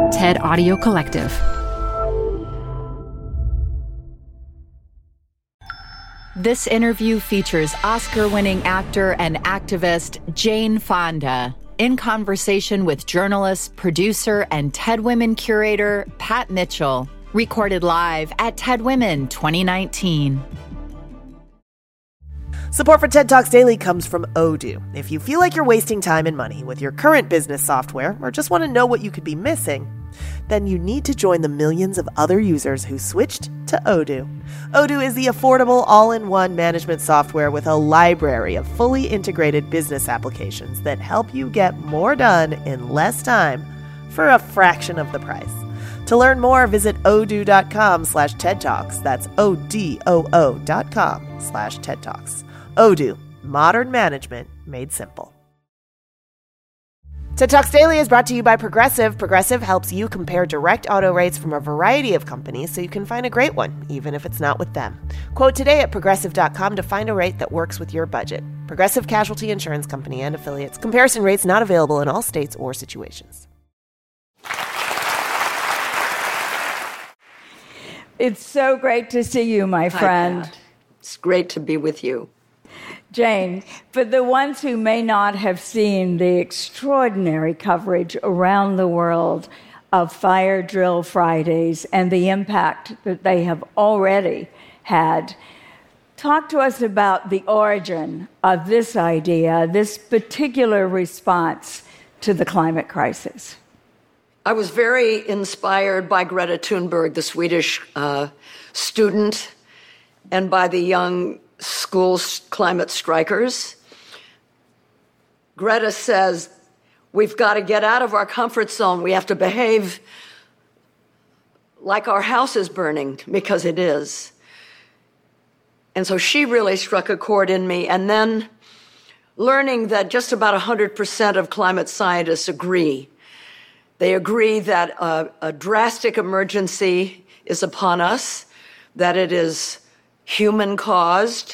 TED Audio Collective. This interview features Oscar-winning actor and activist Jane Fonda in conversation with journalist, producer, and TED Women curator Pat Mitchell, recorded live at TED Women 2019. Support for TED Talks Daily comes from Odoo. If you feel like you're wasting time and money with your current business software or just want to know what you could be missing, then you need to join the millions of other users who switched to Odoo. Odoo is the affordable all-in-one management software with a library of fully integrated business applications that help you get more done in less time for a fraction of the price. To learn more, visit odoo.com/TED Talks. That's ODOO.com/TED Talks. Odoo, modern management made simple. TED Talks Daily is brought to you by Progressive. Progressive helps you compare direct auto rates from a variety of companies so you can find a great one, even if it's not with them. Quote today at Progressive.com to find a rate that works with your budget. Progressive Casualty Insurance Company and Affiliates. Comparison rates not available in all states or situations. It's so great to see you, my friend. Hi, Pat. It's great to be with you. Jane, for the ones who may not have seen the extraordinary coverage around the world of Fire Drill Fridays and the impact that they have already had, talk to us about the origin of this idea, this particular response to the climate crisis. I was very inspired by Greta Thunberg, the Swedish student, and by the young school climate strikers. Greta says, we've got to get out of our comfort zone. We have to behave like our house is burning, because it is. And so she really struck a chord in me. And then learning that just about 100% of climate scientists agree. They agree that a drastic emergency is upon us, that it is human-caused,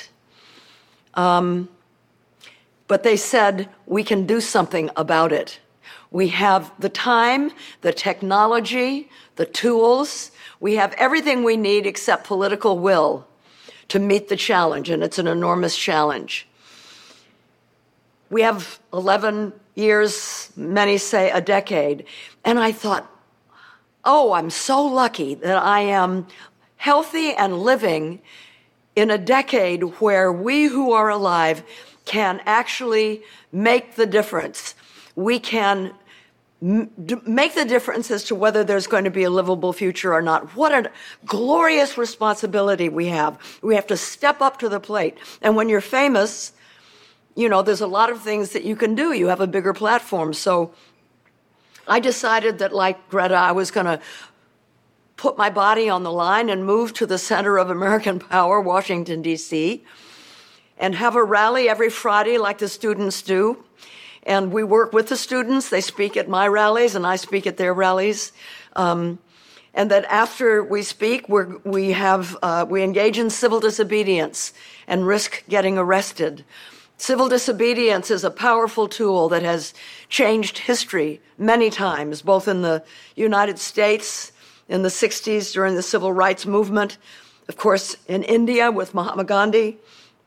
but they said we can do something about it. We have the time, the technology, the tools. We have everything we need except political will to meet the challenge, and it's an enormous challenge. We have 11 years, many say a decade, and I thought, oh, I'm so lucky that I am healthy and living in a decade where we who are alive can actually make the difference. We can make the difference as to whether there's going to be a livable future or not. What a glorious responsibility we have. We have to step up to the plate. And when you're famous, you know, there's a lot of things that you can do. You have a bigger platform. So I decided that, like Greta, I was going to put my body on the line and move to the center of American power, Washington, D.C., and have a rally every Friday like the students do. And we work with the students. They speak at my rallies, and I speak at their rallies. And that after we speak, we engage in civil disobedience and risk getting arrested. Civil disobedience is a powerful tool that has changed history many times, both in the United States in the 60s during the civil rights movement, of course, in India with Mahatma Gandhi.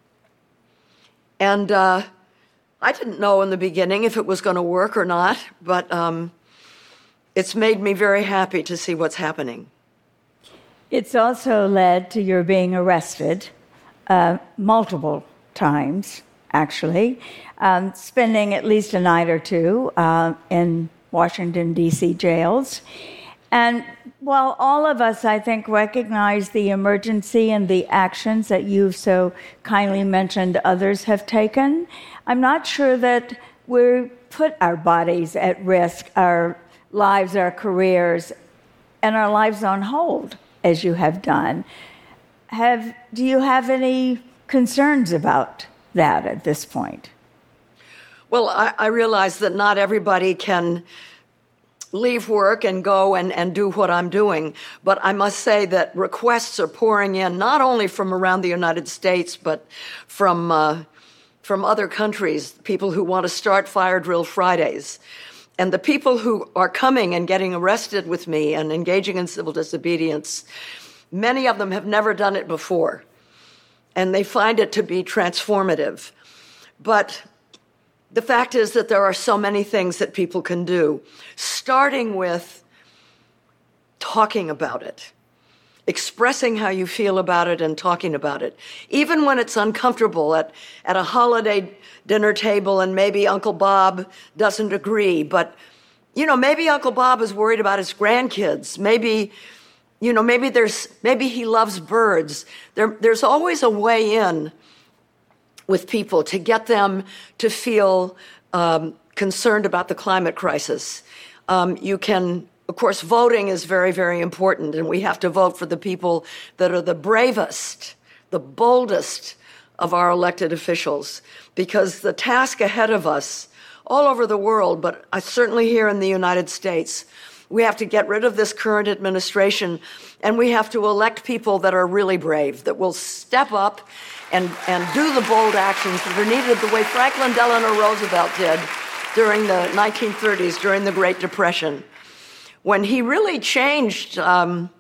And I didn't know in the beginning if it was going to work or not, but it's made me very happy to see what's happening. It's also led to your being arrested multiple times, actually, spending at least a night or two in Washington, D.C. jails. And while all of us, I think, recognize the emergency and the actions that you've so kindly mentioned others have taken, I'm not sure that we put our bodies at risk, our lives, our careers, and our lives on hold, as you have done. Do you have any concerns about that at this point? Well, I realize that not everybody can leave work and go and do what I'm doing. But I must say that requests are pouring in, not only from around the United States, but from other countries, people who want to start Fire Drill Fridays. And the people who are coming and getting arrested with me and engaging in civil disobedience, many of them have never done it before, and they find it to be transformative. But the fact is that there are so many things that people can do, starting with talking about it, expressing how you feel about it and talking about it, even when it's uncomfortable at a holiday dinner table and maybe Uncle Bob doesn't agree. But, maybe Uncle Bob is worried about his grandkids. Maybe he loves birds. There's always a way in with people to get them to feel concerned about the climate crisis. Of course, voting is very, very important, and we have to vote for the people that are the bravest, the boldest of our elected officials, because the task ahead of us all over the world, but certainly here in the United States, we have to get rid of this current administration, and we have to elect people that are really brave, that will step up and do the bold actions that are needed the way Franklin Delano Roosevelt did during the 1930s, during the Great Depression, when he really changed a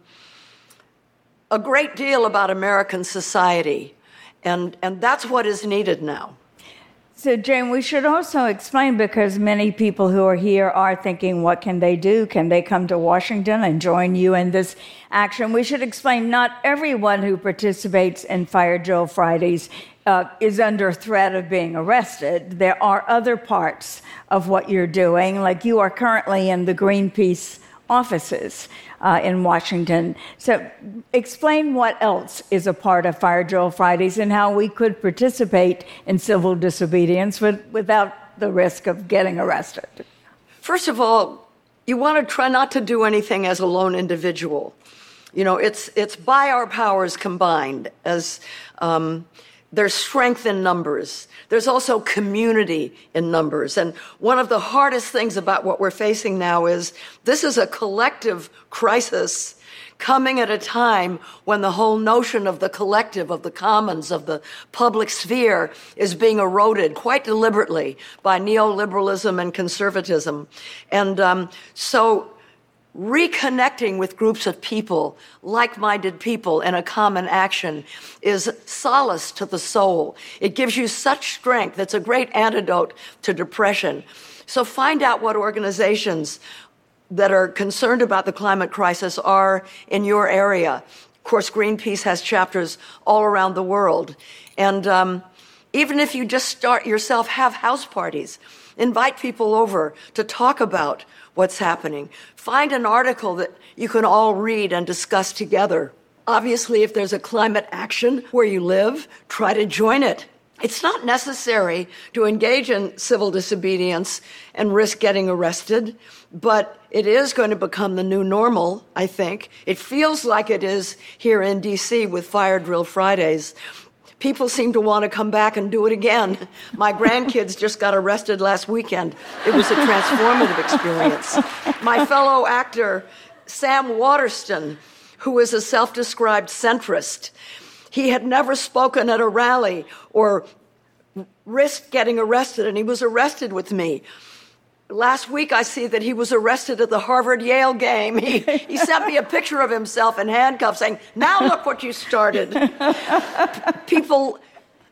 great deal about American society. And that's what is needed now. So, Jane, we should also explain, because many people who are here are thinking, what can they do? Can they come to Washington and join you in this action? We should explain not everyone who participates in Fire Drill Fridays is under threat of being arrested. There are other parts of what you're doing, like you are currently in the Greenpeace offices in Washington. So explain what else is a part of Fire Drill Fridays and how we could participate in civil disobedience without the risk of getting arrested. First of all, you want to try not to do anything as a lone individual. It's by our powers combined, as there's strength in numbers. There's also community in numbers. And one of the hardest things about what we're facing now is this is a collective crisis coming at a time when the whole notion of the collective, of the commons, of the public sphere is being eroded quite deliberately by neoliberalism and conservatism. And so reconnecting with groups of people, like-minded people in a common action, is solace to the soul. It gives you such strength. It's a great antidote to depression. So find out what organizations that are concerned about the climate crisis are in your area. Of course, Greenpeace has chapters all around the world. And even if you just start yourself, have house parties, invite people over to talk about what's happening. Find an article that you can all read and discuss together. Obviously, if there's a climate action where you live, try to join it. It's not necessary to engage in civil disobedience and risk getting arrested, but it is going to become the new normal, I think. It feels like it is here in D.C. with Fire Drill Fridays. People seem to want to come back and do it again. My grandkids just got arrested last weekend. It was a transformative experience. My fellow actor, Sam Waterston, who is a self-described centrist, he had never spoken at a rally or risked getting arrested, and he was arrested with me. Last week, I see that he was arrested at the Harvard-Yale game. He sent me a picture of himself in handcuffs saying, now look what you started. People,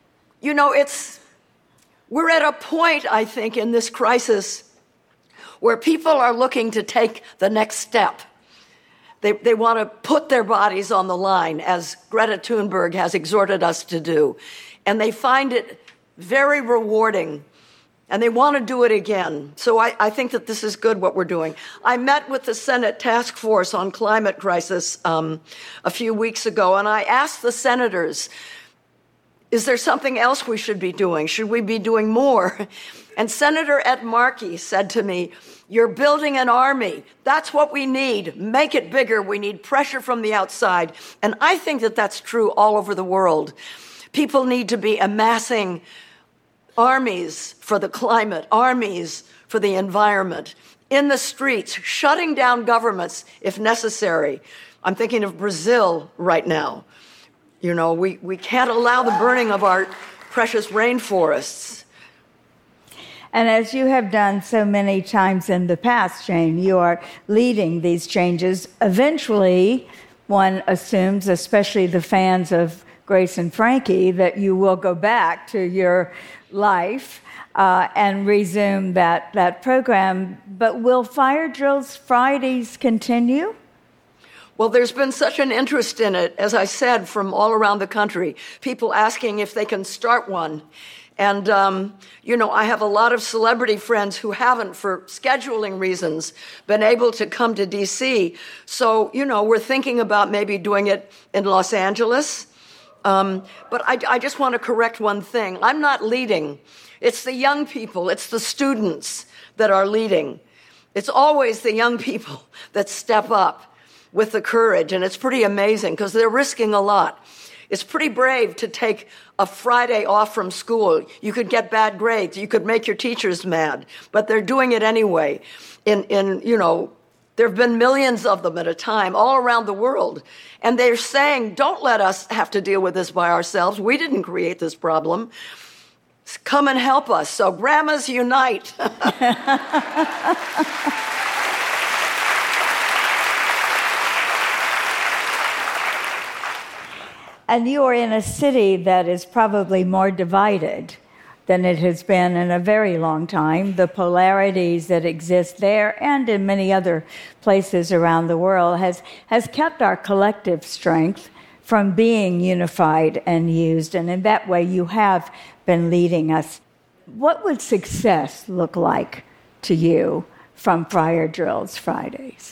we're at a point, I think, in this crisis where people are looking to take the next step. They want to put their bodies on the line, as Greta Thunberg has exhorted us to do. And they find it very rewarding. And they want to do it again. So I think that this is good, what we're doing. I met with the Senate Task Force on Climate Crisis a few weeks ago, and I asked the senators, is there something else we should be doing? Should we be doing more? And Senator Ed Markey said to me, you're building an army. That's what we need. Make it bigger. We need pressure from the outside. And I think that that's true all over the world. People need to be amassing armies for the climate, armies for the environment, in the streets, shutting down governments if necessary. I'm thinking of Brazil right now. We can't allow the burning of our precious rainforests. And as you have done so many times in the past, Jane, you are leading these changes. Eventually, one assumes, especially the fans of Grace and Frankie, that you will go back to your life and resume that program. But will Fire Drills Fridays continue? Well, there's been such an interest in it, as I said, from all around the country. People asking if they can start one. And, I have a lot of celebrity friends who haven't, for scheduling reasons, been able to come to D.C. So, we're thinking about maybe doing it in Los Angeles. But I just want to correct one thing. I'm not leading. It's the young people. It's the students that are leading. It's always the young people that step up with the courage. And it's pretty amazing because they're risking a lot. It's pretty brave to take a Friday off from school. You could get bad grades. You could make your teachers mad. But they're doing it anyway. There have been millions of them at a time all around the world. And they're saying, don't let us have to deal with this by ourselves. We didn't create this problem. Come and help us. So grandmas unite. And you are in a city that is probably more divided than it has been in a very long time. The polarities that exist there and in many other places around the world has kept our collective strength from being unified and used. And in that way, you have been leading us. What would success look like to you from Fire Drills Fridays?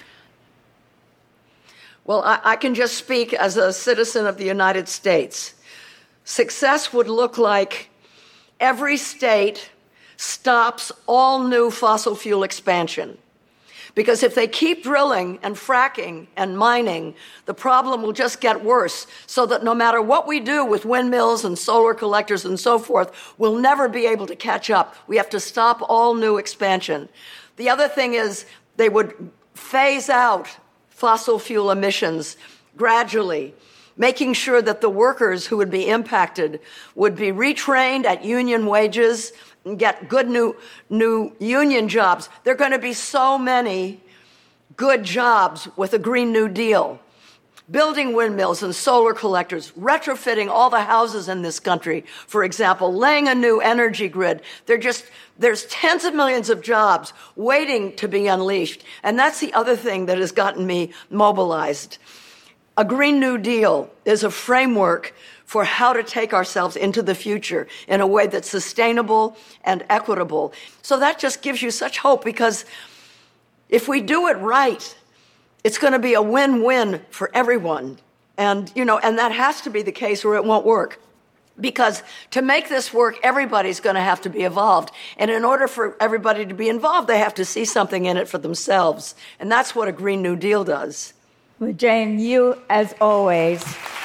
Well, I can just speak as a citizen of the United States. Success would look like every state stops all new fossil fuel expansion. Because if they keep drilling and fracking and mining, the problem will just get worse, so that no matter what we do with windmills and solar collectors and so forth, we'll never be able to catch up. We have to stop all new expansion. The other thing is they would phase out fossil fuel emissions gradually, making sure that the workers who would be impacted would be retrained at union wages and get good new union jobs. There are going to be so many good jobs with a Green New Deal. Building windmills and solar collectors, retrofitting all the houses in this country, for example, laying a new energy grid. There's tens of millions of jobs waiting to be unleashed. And that's the other thing that has gotten me mobilized. A Green New Deal is a framework for how to take ourselves into the future in a way that's sustainable and equitable. So that just gives you such hope, because if we do it right, it's going to be a win-win for everyone. And that has to be the case or it won't work. Because to make this work, everybody's going to have to be involved. And in order for everybody to be involved, they have to see something in it for themselves. And that's what a Green New Deal does. Well, Jane, you, as always,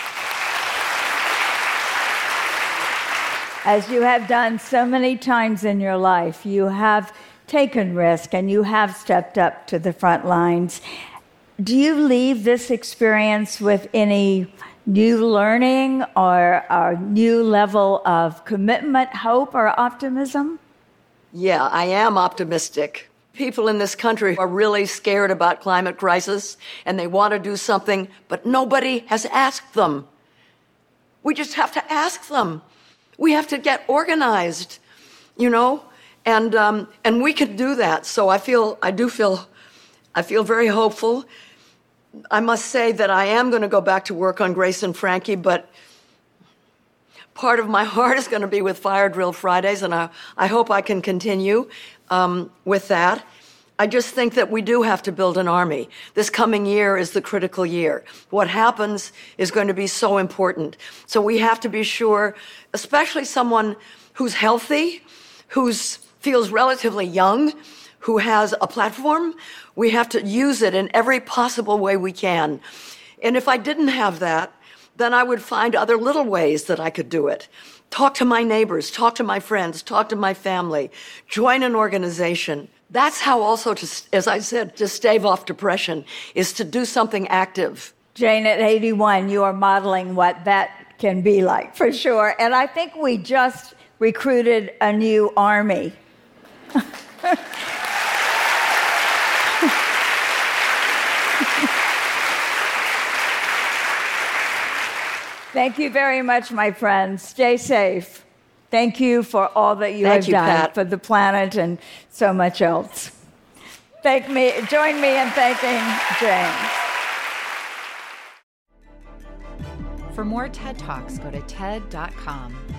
as you have done so many times in your life, you have taken risk and you have stepped up to the front lines. Do you leave this experience with any new learning or a new level of commitment, hope, or optimism? Yeah, I am optimistic. People in this country are really scared about climate crisis and they want to do something, but nobody has asked them. We just have to ask them. We have to get organized, and we can do that. So I feel very hopeful. I must say that I am going to go back to work on Grace and Frankie, but part of my heart is going to be with Fire Drill Fridays, and I hope I can continue with that. I just think that we do have to build an army. This coming year is the critical year. What happens is going to be so important. So we have to be sure, especially someone who's healthy, who feels relatively young, who has a platform, we have to use it in every possible way we can. And if I didn't have that, then I would find other little ways that I could do it. Talk to my neighbors, talk to my friends, talk to my family, join an organization. That's how also, as I said, to stave off depression, is to do something active. Jane, at 81, you are modeling what that can be like, for sure. And I think we just recruited a new army Thank you very much, my friends. Stay safe. Thank you for all that you have done Pat. for the planet and so much else. Join me in thanking Jane. For more TED Talks, go to TED.com.